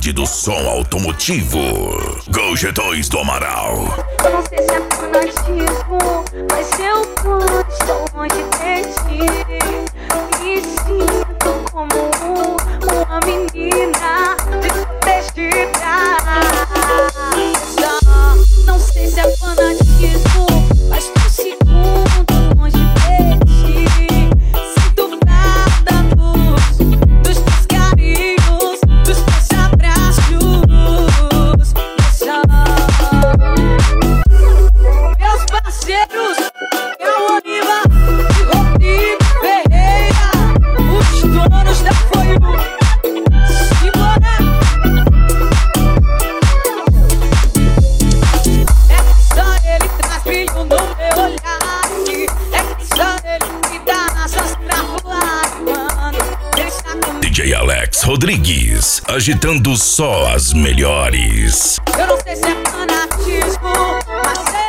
Cidade do som automotivo. Gol G2 do Amaral. Eu não sei se é fanatismo, mas eu estou longe de ti. Me sinto como uma menina desprotegida. Não sei se é fanatismo, mas por segundo longe de ti. Sinto nada dos teus carinhos, dos teus abraços. Meus parceiros, eu Oliva e Rodrigo Ferreira, os donos da Foi Simona. É que só ele traz brilho no meu olhar. É que só ele me dá asas pra voar, mano. Ele está comigo. DJ Alex Rodrigues, agitando só as melhores. Eu não sei se é fanatismo, mas